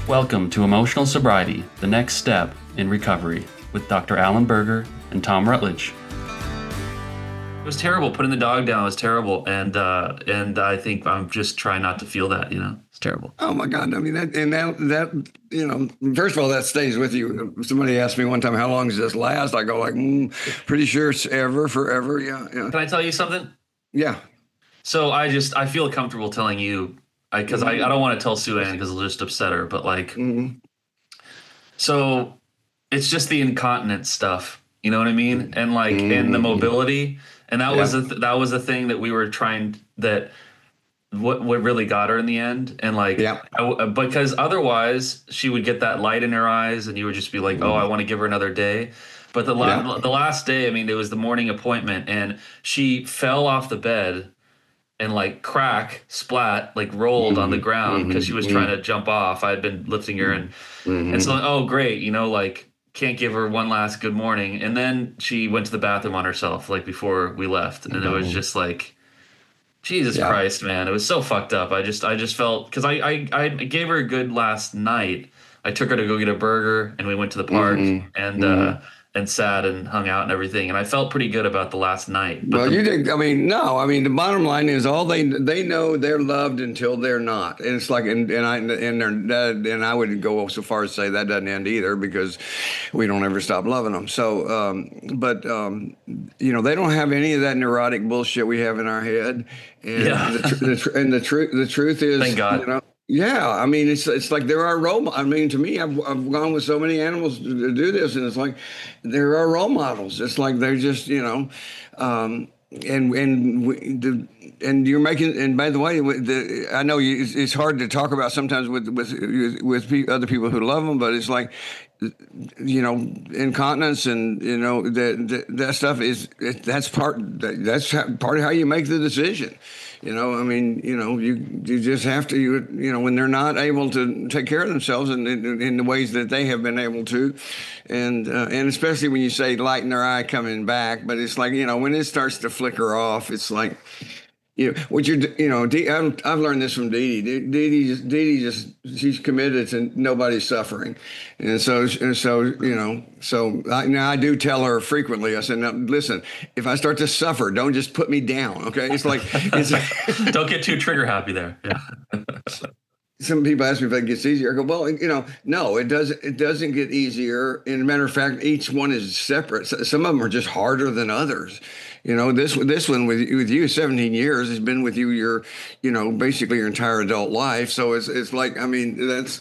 Welcome to Emotional Sobriety, the next step in recovery, with Dr. Alan Berger and Tom Rutledge. It was terrible. Putting the dog down was terrible, and I think I'm just trying not to feel that. It's terrible. Oh my God! I mean, first of all, that stays with you. Somebody asked me one time, "How long does this last?" I go like, "Pretty sure it's forever." Yeah. Can I tell you something? Yeah. So I feel comfortable telling you, because I don't want to tell Sue Ann because it'll just upset her. But so it's just the incontinence stuff. You know what I mean? And and the mobility. And that was a thing that we were trying, that what really got her in the end. And because otherwise she would get that light in her eyes and you would just be like, oh, I want to give her another day. But the last day, I mean, it was the morning appointment and she fell off the bed and rolled on the ground because she was trying to jump off. I had been lifting her and so, oh, great. Can't give her one last good morning. And then she went to the bathroom on herself, before we left. And it was just Jesus Christ, man. It was so fucked up. I just felt, because I gave her a good last night. I took her to go get a burger and we went to the park and sat and hung out and everything. And I felt pretty good about the last night. But the bottom line is they know they're loved until they're not. And it's and I wouldn't go so far as to say that doesn't end either, because we don't ever stop loving them. So, they don't have any of that neurotic bullshit we have in our head. And the truth is, thank God. Yeah, I mean, it's like there are role. I mean, to me, I've gone with so many animals to do this, and it's like there are role models. It's like they're just and you're making. And by the way, I know it's hard to talk about sometimes with other people who love them, but it's like incontinence and that stuff that's part of how you make the decision. You just have to, when they're not able to take care of themselves in the ways that they have been able to, and especially when you say light in their eye coming back, but it's like, when it starts to flicker off, it's like, I've learned this from Dee Dee. Dee Dee just she's committed to nobody's suffering, and so I do tell her frequently. I said, now listen, if I start to suffer, don't just put me down, okay? It's like don't get too trigger happy there. Yeah. Some people ask me if it gets easier. I go, well, no, it doesn't. It doesn't get easier. And as a matter of fact, each one is separate. Some of them are just harder than others. This one with you, 17 years, has been with you basically your entire adult life. So it's like, I mean, that's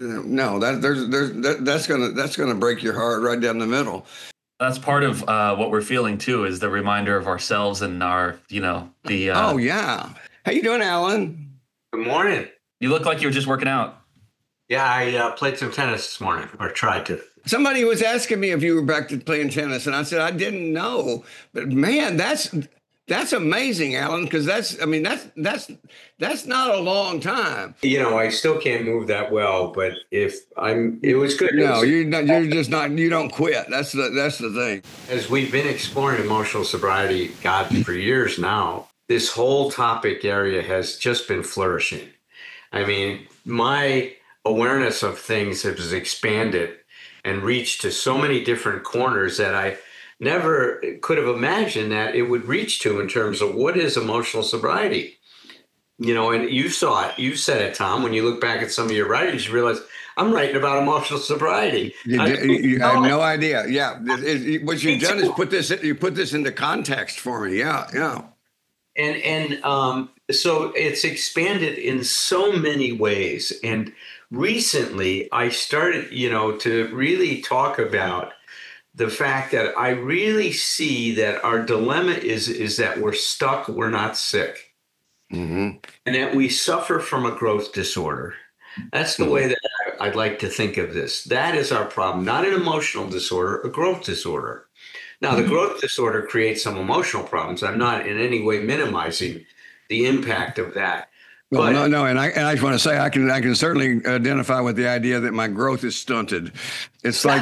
gonna break your heart right down the middle. That's part of what we're feeling too, is the reminder of ourselves and our, Oh yeah. How you doing, Alan? Good morning. You look like you were just working out. Yeah, I played some tennis this morning, or tried to. Somebody was asking me if you were back to playing tennis, and I said I didn't know. But man, that's amazing, Alan, because that's not a long time. I still can't move that well, but it was good. No, you're just not. You don't quit. That's the thing. As we've been exploring emotional sobriety, God, for years now, this whole topic area has just been flourishing. I mean, my awareness of things has expanded and reached to so many different corners that I never could have imagined that it would reach to in terms of what is emotional sobriety. And you saw it. You said it, Tom. When you look back at some of your writings, you realize I'm writing about emotional sobriety. I have no idea. Yeah, what you've done is put this into context for me. Yeah. And so it's expanded in so many ways. And recently I started, to really talk about the fact that I really see that our dilemma is that we're stuck, we're not sick. Mm-hmm. And that we suffer from a growth disorder. That's the way that I'd like to think of this. That is our problem, not an emotional disorder, a growth disorder. Now, the growth disorder creates some emotional problems. I'm not in any way minimizing the impact of that. Well, no, and I just want to say I can certainly identify with the idea that my growth is stunted. It's like,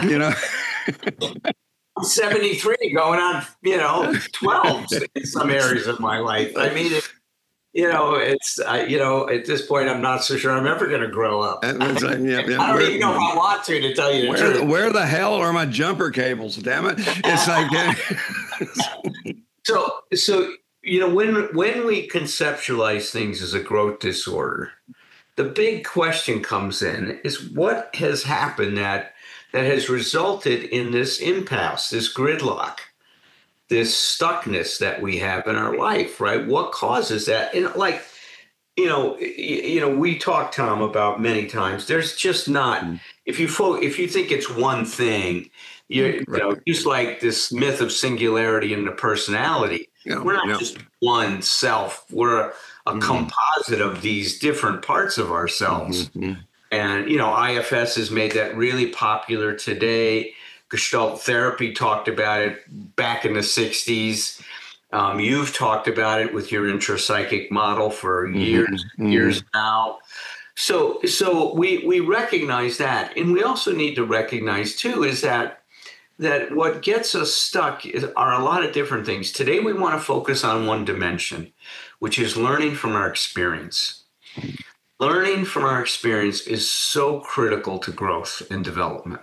I'm 73 going on, 12 in some areas of my life. I mean, It's at this point, I'm not so sure I'm ever going to grow up. It's like, yeah, I don't even know if I want to tell you the truth. Where the hell are my jumper cables? Damn it! It's like so when we conceptualize things as a growth disorder, the big question comes in is what has happened that has resulted in this impasse, this gridlock, this stuckness that we have in our life, right? What causes that? And we talk, Tom, about many times. There's just not. If you think it's one thing, just like this myth of singularity in the personality. We're not just one self. We're a composite of these different parts of ourselves. And IFS has made that really popular today. Gestalt therapy talked about it back in the 60s. You've talked about it with your intrapsychic model for years now. So we recognize that. And we also need to recognize, too, is that what gets us stuck are a lot of different things. Today, we want to focus on one dimension, which is learning from our experience. Learning from our experience is so critical to growth and development.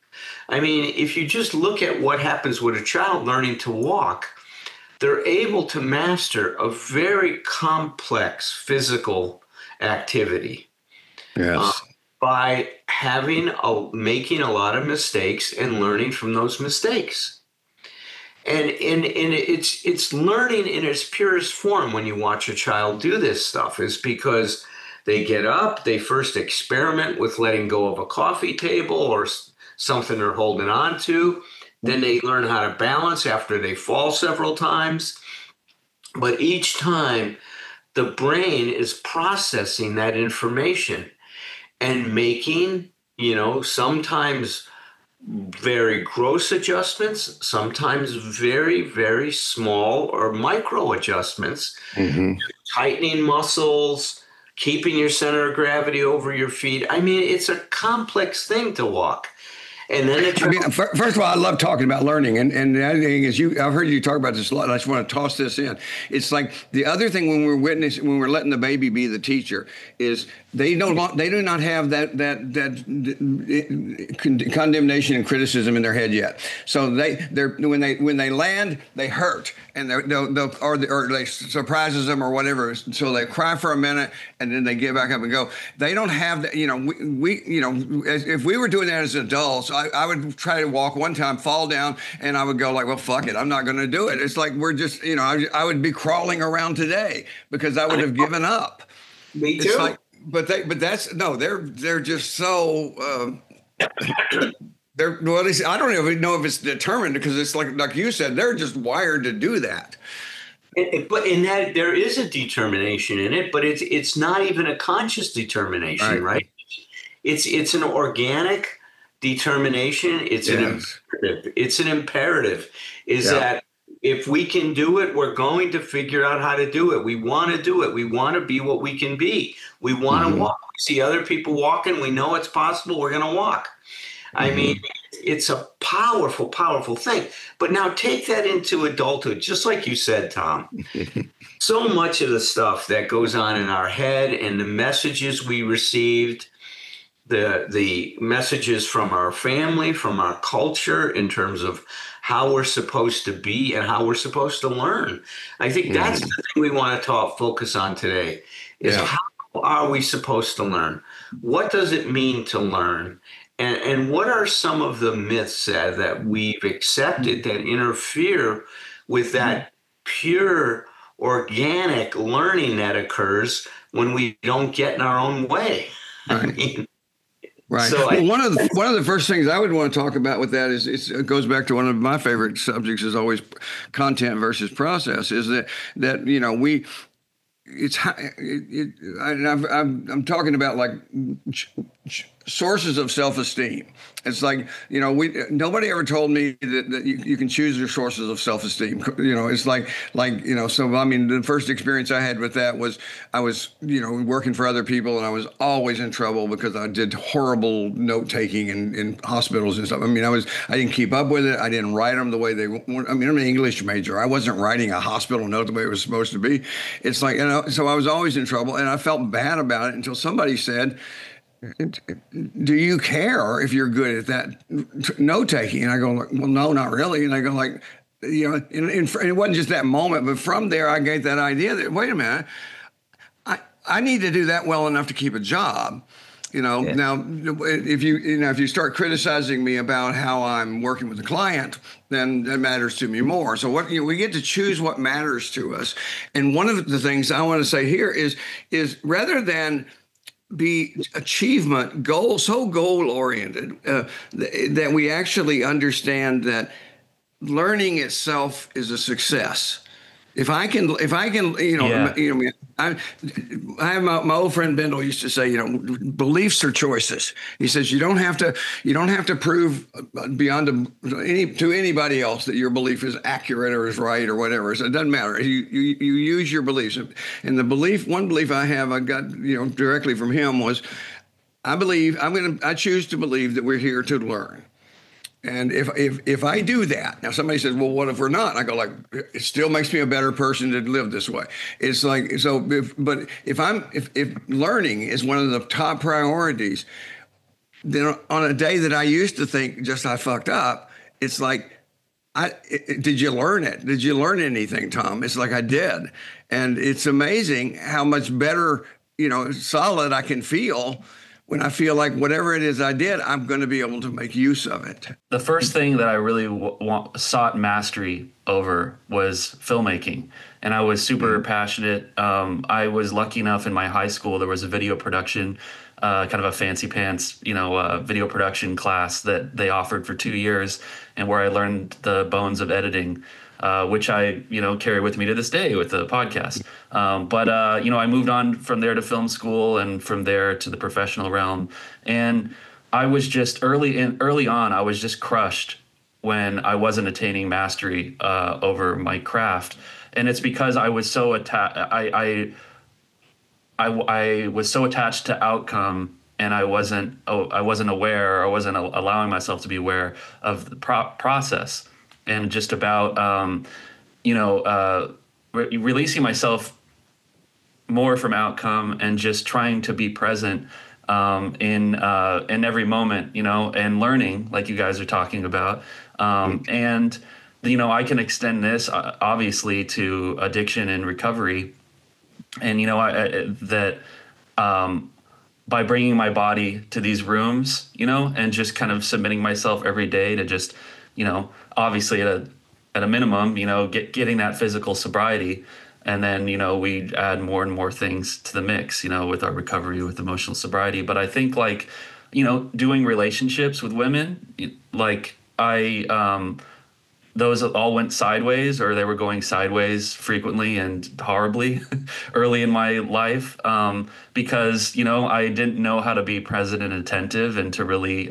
I mean, if you just look at what happens with a child learning to walk, they're able to master a very complex physical activity. Yes. By making a lot of mistakes and learning from those mistakes. And it's learning in its purest form when you watch a child do this stuff, is because they get up, they first experiment with letting go of a coffee table or something they're holding on to. Then they learn how to balance after they fall several times. But each time, the brain is processing that information and making, sometimes very gross adjustments, sometimes very, very small or micro adjustments, tightening muscles, keeping your center of gravity over your feet. I mean, it's a complex thing to walk. And then first of all, I love talking about learning, and the other thing is, I've heard you talk about this a lot. I just want to toss this in. It's like the other thing when we're letting the baby be the teacher is they do not have that condemnation and criticism in their head yet. So when they land, they hurt, and or they surprises them or whatever. So they cry for a minute and then they get back up and go. They don't have that. If we were doing that as adults, I would try to walk one time, fall down, and I would go like, well, fuck it, I'm not going to do it. It's like we're just, I would be crawling around today because I would have given up. Me too. It's like, they're just so. I don't even know if it's determined, because it's like you said, they're just wired to do that. But in that, there is a determination in it, but it's not even a conscious determination, right? It's an organic determination. It's an imperative. It's an imperative. That if we can do it, we're going to figure out how to do it. We want to do it. We want to be what we can be. We want to walk. We see other people walking. We know it's possible. We're going to walk. I mean, it's a powerful, powerful thing. But now take that into adulthood, just like you said, Tom. So much of the stuff that goes on in our head and the messages we received, the messages from our family, from our culture, in terms of how we're supposed to be and how we're supposed to learn. I think that's the thing we want to focus on today, is how are we supposed to learn? What does it mean to learn? And what are some of the myths that we've accepted that interfere with that pure, organic learning that occurs when we don't get in our own way? I mean, right. So one of the first things I would want to talk about with that is it goes back to one of my favorite subjects, is always content versus process. Is that we. I'm talking about like sources of self-esteem. It's like, nobody ever told me that you can choose your sources of self-esteem. It's like, so, I mean, the first experience I had with that was I was, working for other people, and I was always in trouble because I did horrible note taking in hospitals and stuff. I mean, I didn't keep up with it. I didn't write them the way they want. I mean, I'm an English major. I wasn't writing a hospital note the way it was supposed to be. It's like, so I was always in trouble, and I felt bad about it until somebody said, do you care if you're good at that note taking? And I go, well, no, not really. And I go, like, and it wasn't just that moment, but from there, I get that idea that, wait a minute, I need to do that well enough to keep a job. Now, if you start criticizing me about how I'm working with a client, then that matters to me more. So we get to choose what matters to us. And one of the things I want to say here is rather than be achievement so goal oriented that we actually understand that learning itself is a success. If I can, I have my old friend Bendel used to say, beliefs are choices. He says you don't have to prove beyond to anybody else that your belief is accurate or is right or whatever. So it doesn't matter. You use your beliefs. And one belief I got directly from him was, I choose to believe that we're here to learn. And if I do that, now somebody says, well, what if we're not? I go, like, it still makes me a better person to live this way. It's like, so, if learning is one of the top priorities, then on a day that I used to think just I fucked up, it's like, did you learn it? Did you learn anything, Tom? It's like I did. And it's amazing how much better, solid I can feel when I feel like whatever it is I did, I'm going to be able to make use of it. The first thing that I really sought mastery over was filmmaking. And I was super passionate. I was lucky enough in my high school, there was a video production, kind of a fancy pants, video production class that they offered for 2 years, and where I learned the bones of editing. Which I, carry with me to this day with the podcast. But I moved on from there to film school, and from there to the professional realm. And I was just early on, I was just crushed when I wasn't attaining mastery over my craft. And it's because I was so I was so attached to outcome, and I wasn't aware, or I wasn't allowing myself to be aware of the process. And just about, releasing myself more from outcome, and just trying to be present in every moment, and learning, like you guys are talking about. And, I can extend this obviously to addiction and recovery. And, by bringing my body to these rooms, and just kind of submitting myself every day to just, obviously at a minimum, getting that physical sobriety. And then, we add more and more things to the mix, with our recovery, with emotional sobriety. But I think doing relationships with women, those all went sideways, or they were going sideways frequently and horribly early in my life, because, I didn't know how to be present and attentive, and to really,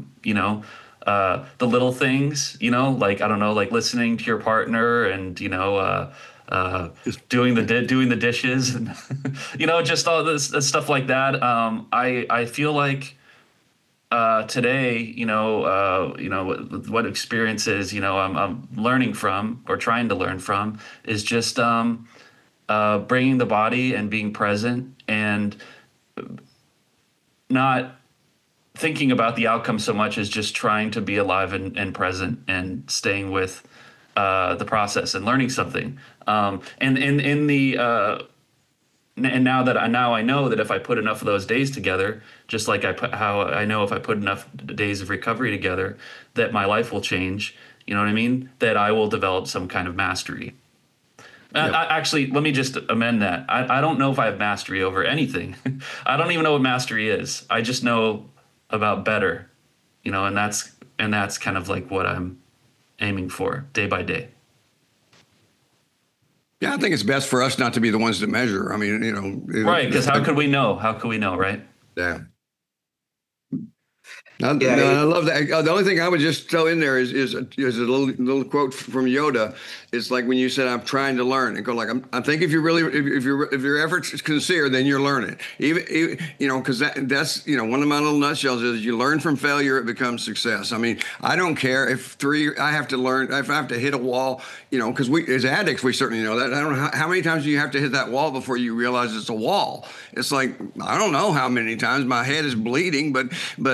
the little things, I don't know, like listening to your partner, and, doing the dishes, and, just all this stuff like that. I feel like today, what experiences, I'm learning from, or trying to learn from, is just bringing the body and being present, and not thinking about the outcome so much as just trying to be alive and present, and staying with the process and learning something. And now I know that if I put enough of those days together, just like I know if I put enough days of recovery together, that my life will change. You know what I mean? That I will develop some kind of mastery. Yep. Actually, let me just amend that. I don't know if I have mastery over anything. I don't even know what mastery is. I just know about better, and that's kind of like what I'm aiming for day by day. Yeah, I think it's best for us not to be the ones to measure. I mean, right? Because how could we know? How could we know, right? Yeah. No, I love that. The only thing I would just throw in there is a little quote from Yoda. It's like when you said, "I'm trying to learn," and go like, I think if you really, if your efforts is sincere, then you're learning. Even because that's one of my little nutshells is you learn from failure, it becomes success. I mean, I don't care if I have to learn, if I have to hit a wall, because we as addicts we certainly know that. I don't know how many times do you have to hit that wall before you realize it's a wall. It's like I don't know how many times my head is bleeding, but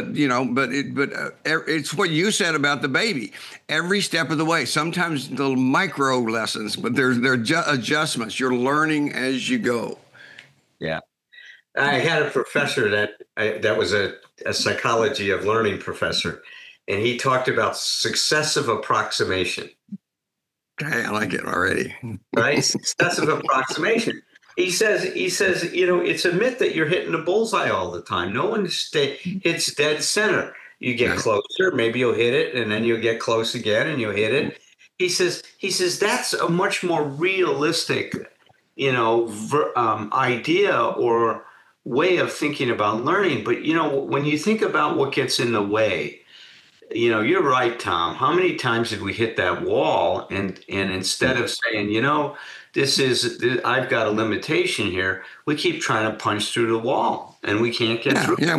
it's what you said about the baby. Every step of the way, sometimes little micro lessons, but they're adjustments. You're learning as you go. Yeah. I had a professor that was a psychology of learning professor, and he talked about successive approximation. Okay, I like it already. Right? Successive approximation. He says, it's a myth that you're hitting the bullseye all the time. No one hits dead center. You get closer, maybe you'll hit it, and then you'll get close again, and you'll hit it. He says that's a much more realistic, idea or way of thinking about learning. But when you think about what gets in the way, you're right, Tom. How many times did we hit that wall, and instead of saying, I've got a limitation here, we keep trying to punch through the wall, and we can't get through. Yeah,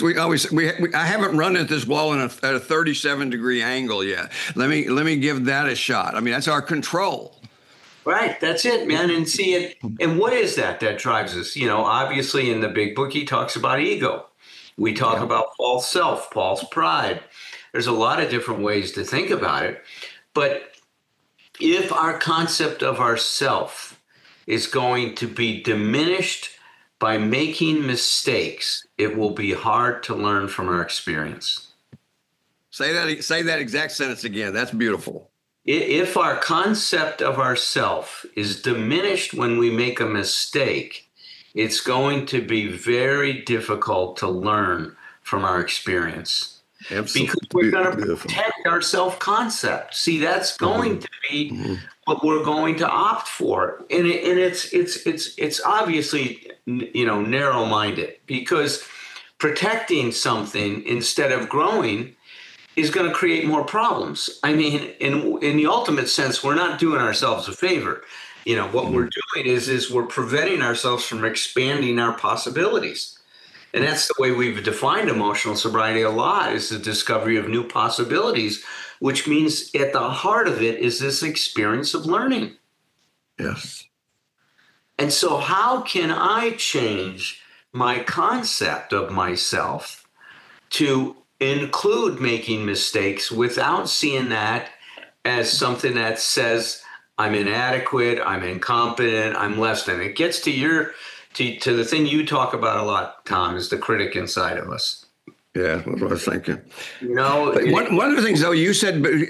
I haven't run at this wall at a 37-degree angle yet. Let me give that a shot. I mean, that's our control. Right, that's it, man. And see it. And what is that drives us? Obviously, in the big book, he talks about ego. We talk about false self, false pride. There's a lot of different ways to think about it, but if our concept of ourself is going to be diminished by making mistakes, it will be hard to learn from our experience. Say that exact sentence again. That's beautiful. If our concept of ourself is diminished when we make a mistake, it's going to be very difficult to learn from our experience. Absolutely. Because we're going to protect our self-concept. See, that's going to be what we're going to opt for, and it's obviously narrow-minded, because protecting something instead of growing is going to create more problems. I mean, in the ultimate sense, we're not doing ourselves a favor. What we're doing is we're preventing ourselves from expanding our possibilities. And that's the way we've defined emotional sobriety a lot, is the discovery of new possibilities, which means at the heart of it is this experience of learning. Yes. And so how can I change my concept of myself to include making mistakes without seeing that as something that says I'm inadequate, I'm incompetent, I'm less than? It gets to to the thing you talk about a lot, Tom, is the critic inside of us. Yeah, that's what I was thinking. One of the things, though, you said, but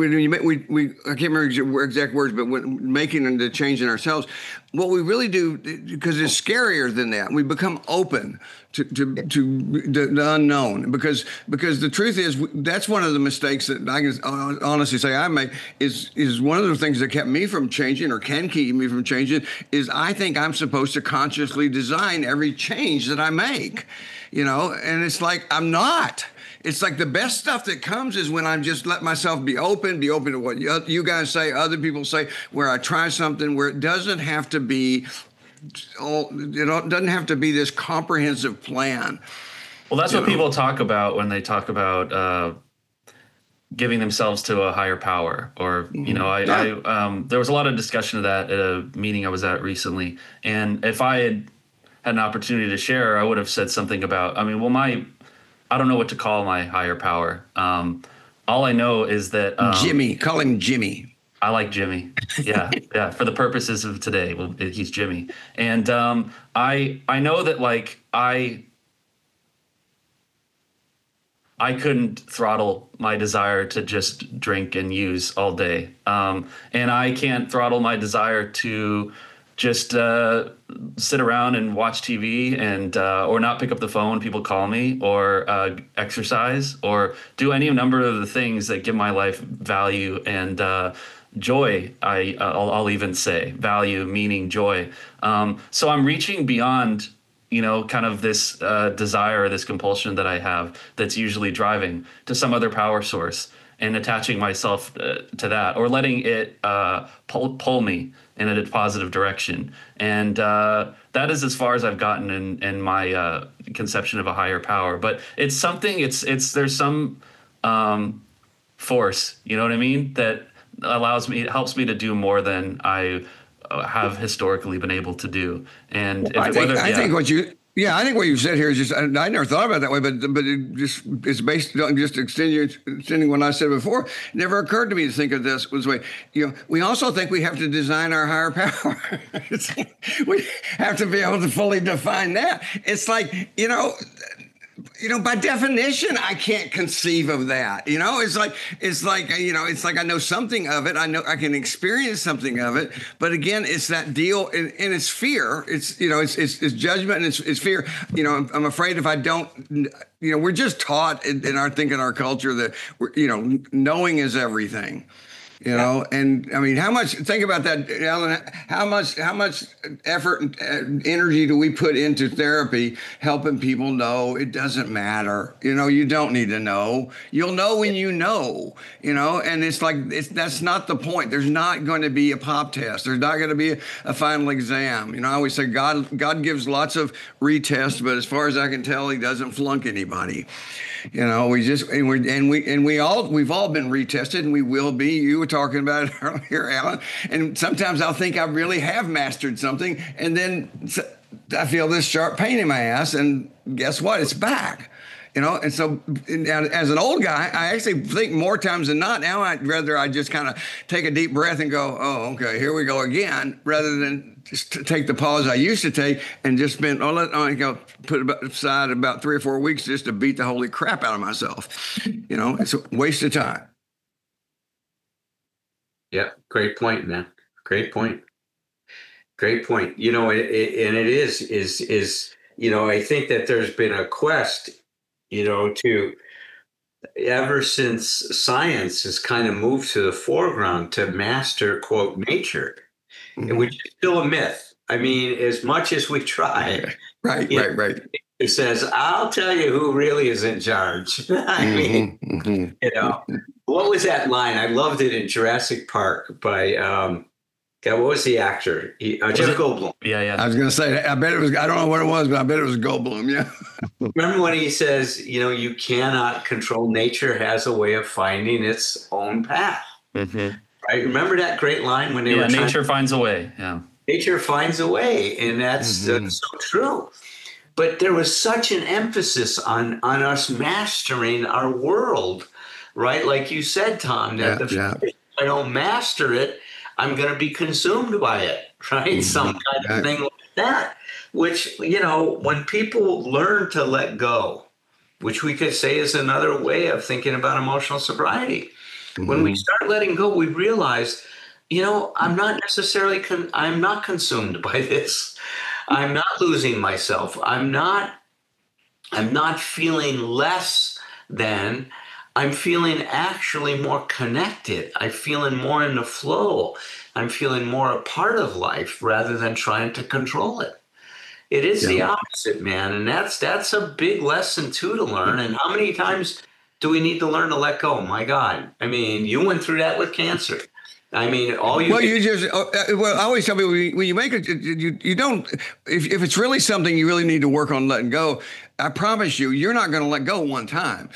I can't remember your exact words, but when making the change in ourselves, what we really do, because it's scarier than that, we become open to the unknown, because the truth is that's one of the mistakes that I can honestly say I make is one of the things that kept me from changing, or can keep me from changing, is I think I'm supposed to consciously design every change that I make. And it's like, I'm not. It's like the best stuff that comes is when I'm just let myself be open to what you guys say, other people say, where I try something where it doesn't have to be, it doesn't have to be this comprehensive plan. Well, that's what people talk about when they talk about giving themselves to a higher power, or, there was a lot of discussion of that at a meeting I was at recently. And if I had an opportunity to share, I would have said something about, I don't know what to call my higher power. All I know is that Jimmy, call him Jimmy. I like Jimmy. Yeah. Yeah. For the purposes of today, well, he's Jimmy. And I know that I couldn't throttle my desire to just drink and use all day. And I can't throttle my desire to just sit around and watch TV and or not pick up the phone when people call me, or exercise, or do any number of the things that give my life value and joy. I'll even say value, meaning joy. So I'm reaching beyond kind of this desire, this compulsion that I have that's usually driving to some other power source and attaching myself to that, or letting it pull me in a positive direction. And that is as far as I've gotten in my conception of a higher power. But it's something, there's some force, you know what I mean, that helps me to do more than I have historically been able to do. And I think what you said here is just, I never thought about it that way, but it's based on just extending what I said before. It never occurred to me to think of this was way. We also think we have to design our higher power. We have to be able to fully define that. It's like, by definition, I can't conceive of that. It's like I know something of it. I know I can experience something of it. But again, it's that deal, and it's fear. It's judgment, and it's fear. I'm afraid if I don't, we're just taught in our culture that knowing is everything. And I mean, think about that, Alan, how much effort and energy do we put into therapy, helping people know it doesn't matter. You don't need to know. You'll know when you know, and it's like, that's not the point. There's not going to be a pop test. There's not going to be a final exam. I always say God gives lots of retests, but as far as I can tell, he doesn't flunk anybody. We've all been retested, and we will be. You were talking about it earlier, Alan. And sometimes I'll think I really have mastered something, and then I feel this sharp pain in my ass, and guess what? It's back. And so as an old guy, I actually think more times than not, now I'd rather just kind of take a deep breath and go, oh, okay, here we go again, rather than just to take the pause I used to take and just spend, put aside about 3 or 4 weeks just to beat the holy crap out of myself. It's a waste of time. Yeah, great point, man. Great point. Great point. And it is, I think that there's been a quest, to ever since science has kind of moved to the foreground to master, quote, nature, which is still a myth. I mean, as much as we try. Right. It says, I'll tell you who really is in charge. I mean, what was that line? I loved it in Jurassic Park by, what was the actor? Jeff Goldblum. Yeah. I was going to say, I bet it was, I don't know what it was, but I bet it was Goldblum, yeah. Remember when he says, you cannot control, nature has a way of finding its own path. Mm-hmm. Right? Remember that great line when they were nature finds a way. Yeah. Nature finds a way, and that's so true. But there was such an emphasis on us mastering our world, right? Like you said, Tom, that if I don't master it, I'm going to be consumed by it, right? Some kind of thing like that, which, when people learn to let go, which we could say is another way of thinking about emotional sobriety. When we start letting go, we realize, I'm not necessarily, I'm not consumed by this. I'm not losing myself. I'm not feeling less than. I'm feeling actually more connected. I'm feeling more in the flow. I'm feeling more a part of life rather than trying to control it. It is the opposite, man. And that's a big lesson too to learn. And how many times do we need to learn to let go? My God. I mean, you went through that with cancer. I mean, all you. I always tell people when you make it, you don't. If it's really something you really need to work on letting go, I promise you're not going to let go one time.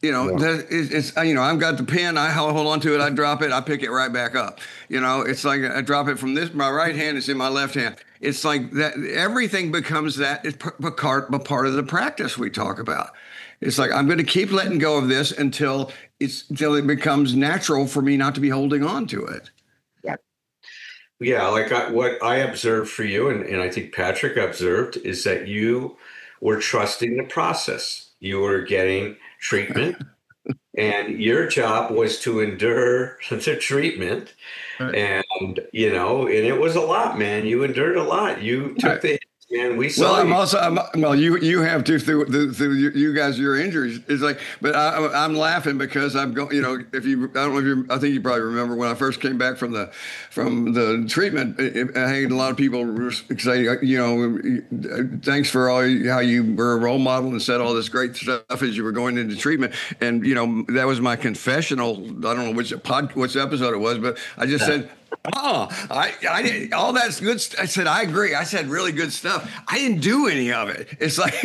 I've got the pen. I hold on to it. I drop it. I pick it right back up. It's like I drop it from my right hand. It's in my left hand. It's like that. Everything becomes that. It's a part of the practice we talk about. It's like, I'm going to keep letting go of this until it becomes natural for me not to be holding on to it. Yeah. Like what I observed for you, and I think Patrick observed, is that you were trusting the process. You were getting treatment, and your job was to endure the treatment. Right. And, and it was a lot, man. You endured a lot. You took the man. We Well, saw you. well, you have to through you guys, your injuries. It's like, but I'm laughing because I'm going. If you, I don't know if you, I think you probably remember when I first came back from the treatment. I had a lot of people say, thanks for how you were a role model and said all this great stuff as you were going into treatment. And that was my confessional. I don't know which episode it was, but I just said. Oh, I didn't. All that's good. I said, I agree. I said really good stuff. I didn't do any of it. It's like,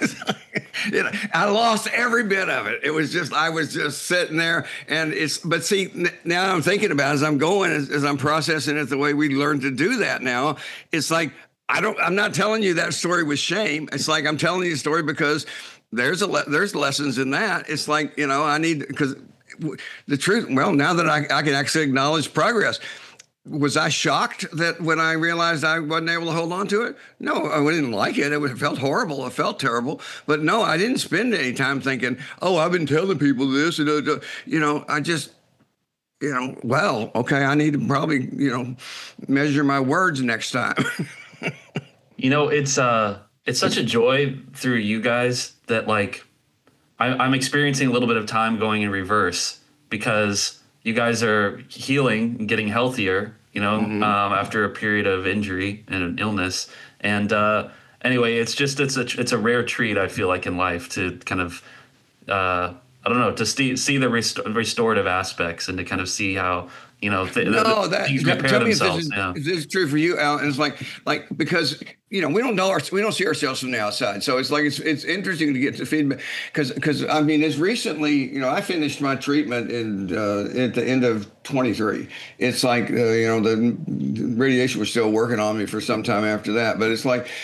I lost every bit of it. It was just, I was just sitting there, and but see, now I'm thinking about it, as I'm going, as I'm processing it the way we learned to do that now, it's like, I'm not telling you that story with shame. It's like, I'm telling you the story because there's lessons in that. It's like, I need, because the truth, well, now that I can actually acknowledge progress. Was I shocked that when I realized I wasn't able to hold on to it? No, I didn't like it. It felt horrible. It felt terrible. But no, I didn't spend any time thinking, oh, I've been telling people this. I just, well, okay, I need to probably, measure my words next time. It's such a joy through you guys that like I'm experiencing a little bit of time going in reverse because you guys are healing and getting healthier, after a period of injury and illness. And anyway, it's a rare treat, I feel like, in life to kind of, I don't know, to see the restorative aspects and to kind of see how, things repair tell me themselves. If this is true for you, Alan. It's like because we don't see ourselves from the outside, so it's like it's interesting to get the feedback because I mean, as recently, I finished my treatment at the end of 23. It's like the radiation was still working on me for some time after that, but it's like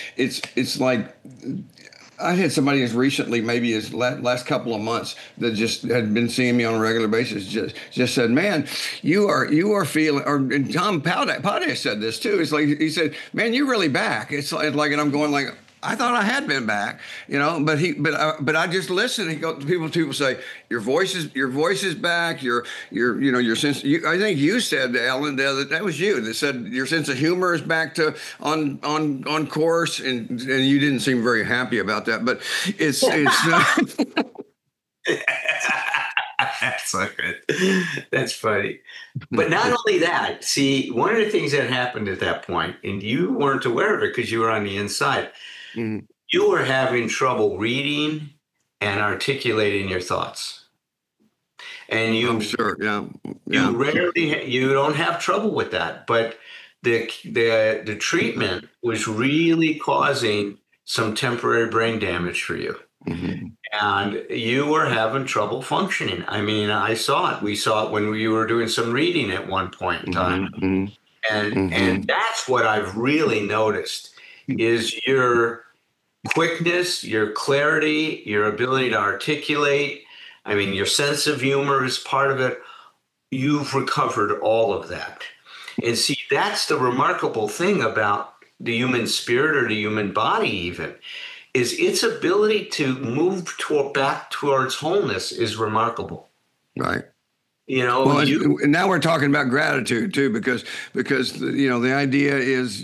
I had somebody as recently, maybe as last couple of months, that just had been seeing me on a regular basis, just said, "Man, you are feeling." And Tom Powday said this too. It's like he said, "Man, you're really back." It's like, and I'm going like, I thought I had been back, but I just listen. People say your voice is back. Your sense. I think you said, Alan, that was you that said your sense of humor is back to on course, and you didn't seem very happy about that. But it's. That's so good. That's funny. But not only that, see, one of the things that happened at that point, and you weren't aware of it because you were on the inside. Mm. You were having trouble reading and articulating your thoughts. And I'm sure, yeah. You don't have trouble with that, but the treatment was really causing some temporary brain damage for you. Mm-hmm. And you were having trouble functioning. I mean, I saw it. We saw it when we were doing some reading at one point in time. Mm-hmm. And that's what I've really noticed is your quickness, your clarity, your ability to articulate. I mean, your sense of humor is part of it. You've recovered all of that. And see, that's the remarkable thing about the human spirit or the human body even, is its ability to move back towards wholeness is remarkable. Right. Now we're talking about gratitude too, because the idea is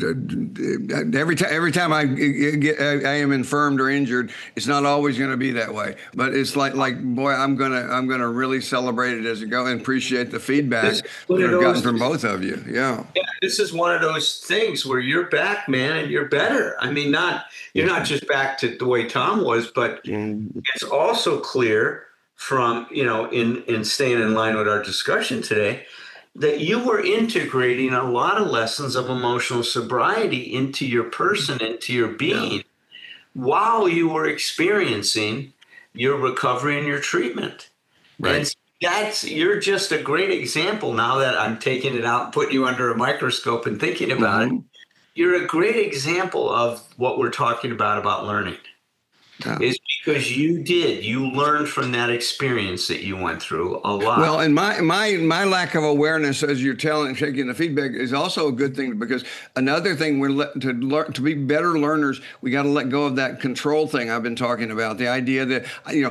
every time I am infirmed or injured, it's not always going to be that way. But it's like boy, I'm gonna really celebrate it as it goes and appreciate the feedback that I've gotten from both of you. Yeah. Yeah, this is one of those things where you're back, man, and you're better. I mean, you're not just back to the way Tom was, but it's also clear from, in staying in line with our discussion today, that you were integrating a lot of lessons of emotional sobriety into your person, into your being, while you were experiencing your recovery and your treatment. Right. And you're just a great example now that I'm taking it out and putting you under a microscope and thinking about it. You're a great example of what we're talking about learning. Yeah. Is Because you learned from that experience that you went through a lot. Well, and my lack of awareness, as you're taking the feedback, is also a good thing, because another thing to be better learners, we got to let go of that control thing I've been talking about. The idea that,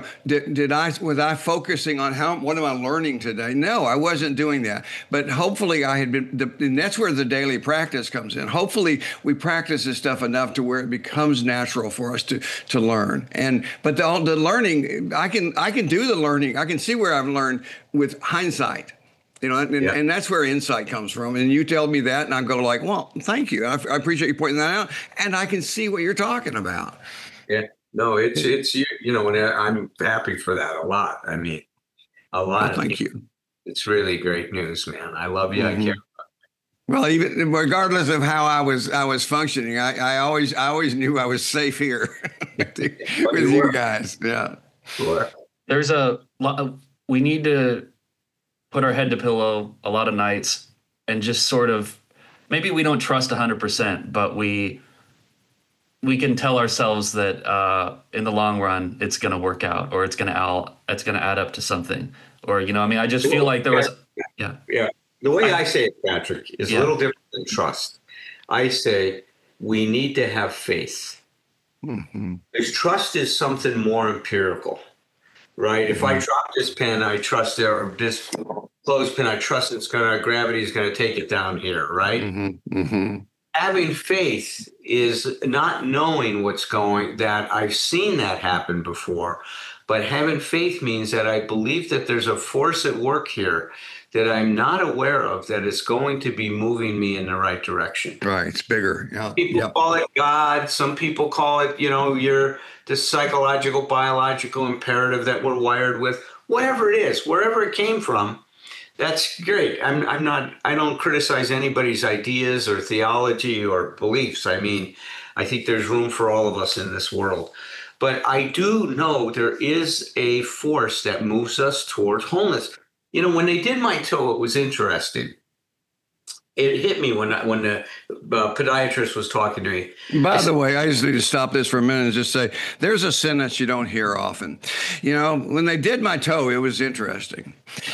was I focusing on what am I learning today? No, I wasn't doing that. But hopefully I had been, and that's where the daily practice comes in. Hopefully we practice this stuff enough to where it becomes natural for us to learn. But the learning, I can do the learning. I can see where I've learned with hindsight, and that's where insight comes from. And you tell me that, and I go like, well, thank you. I appreciate you pointing that out, and I can see what you're talking about. Yeah, no, it's when I'm happy for that a lot. I mean, a lot. Well, thank you. It's really great news, man. I love you. Mm-hmm. I care. Well, even regardless of how I was functioning, I always knew I was safe here with you guys. Yeah. Sure. There's we need to put our head to pillow a lot of nights and just sort of, maybe we don't trust 100%, but we can tell ourselves that in the long run it's going to work out, or it's going to add up to something, or I just feel like there was yeah. The way I say it, Patrick, is a little different than trust. I say we need to have faith. Mm-hmm. Because trust is something more empirical, right? Mm-hmm. If I drop this pen, I trust it, or this clothespin, I trust gravity is going to take it down here, right? Mm-hmm. Mm-hmm. Having faith is not knowing that I've seen that happen before, but having faith means that I believe that there's a force at work here that I'm not aware of, that is going to be moving me in the right direction. Right, it's bigger. Yeah. People call it God. Some people call it, the psychological, biological imperative that we're wired with. Whatever it is, wherever it came from, that's great. I don't criticize anybody's ideas or theology or beliefs. I mean, I think there's room for all of us in this world. But I do know there is a force that moves us towards wholeness. When they did my toe, it was interesting. It hit me when the podiatrist was talking to me. By the way, I just need to stop this for a minute and just say, there's a sentence you don't hear often. When they did my toe, it was interesting.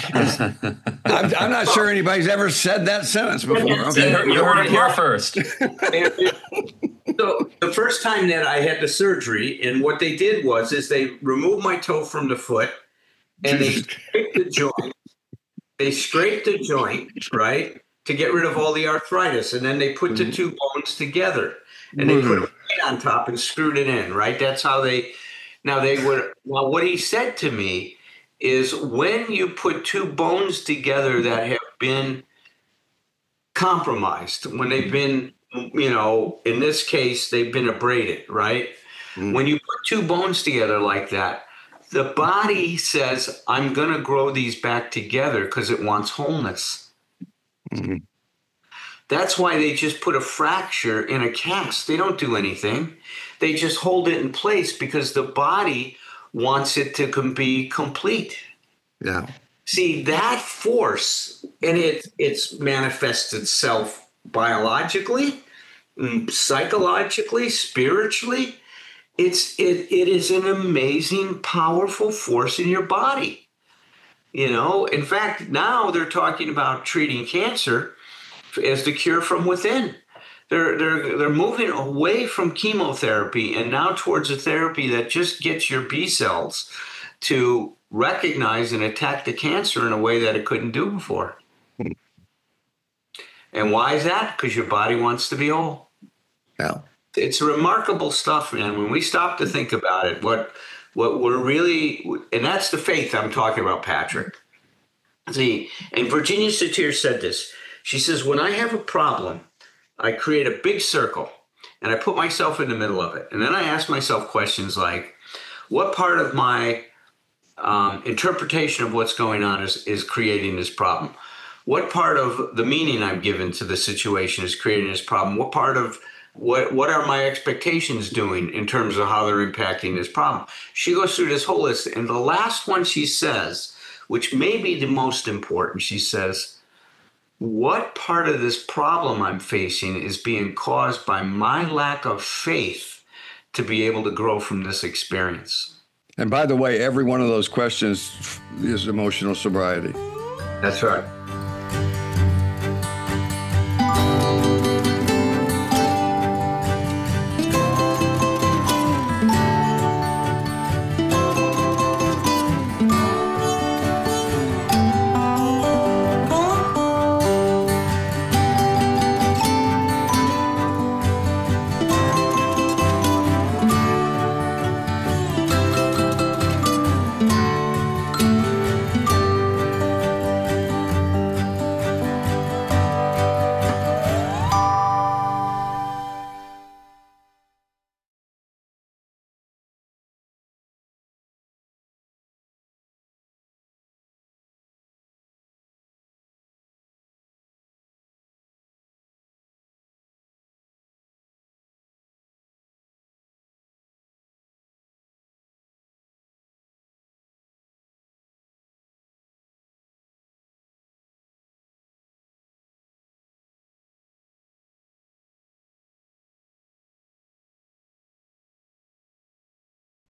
I'm not sure anybody's ever said that sentence before. Okay. You heard it here first. So the first time that I had the surgery, and what they did is they removed my toe from the foot, and they scraped the joint. They scraped the joint, right, to get rid of all the arthritis. And then they put the two bones together, and they put a plate on top and screwed it in, right? That's how well, what he said to me is, when you put two bones together that have been compromised, when they've been, in this case, they've been abraded, right? Mm. When you put two bones together like that, the body says, I'm going to grow these back together because it wants wholeness. Mm-hmm. That's why they just put a fracture in a cast. They don't do anything. They just hold it in place because the body wants it to be complete. Yeah. See, that force, and it's manifests itself biologically, psychologically, spiritually. It is an amazing, powerful force in your body. In fact, now they're talking about treating cancer as the cure from within. They're moving away from chemotherapy and now towards a therapy that just gets your B cells to recognize and attack the cancer in a way that it couldn't do before. And why is that? Because your body wants to be whole. Yeah. It's remarkable stuff, man. When we stop to think about it, what we're really, and that's the faith I'm talking about, Patrick. See, and Virginia Satir said this. She says, when I have a problem, I create a big circle and I put myself in the middle of it. And then I ask myself questions like, what part of my interpretation of what's going on is creating this problem? What part of the meaning I'm given to the situation is creating this problem? What part of what are my expectations doing in terms of how they're impacting this problem? She goes through this whole list. And the last one she says, which may be the most important, she says, what part of this problem I'm facing is being caused by my lack of faith to be able to grow from this experience? And by the way, every one of those questions is emotional sobriety. That's right.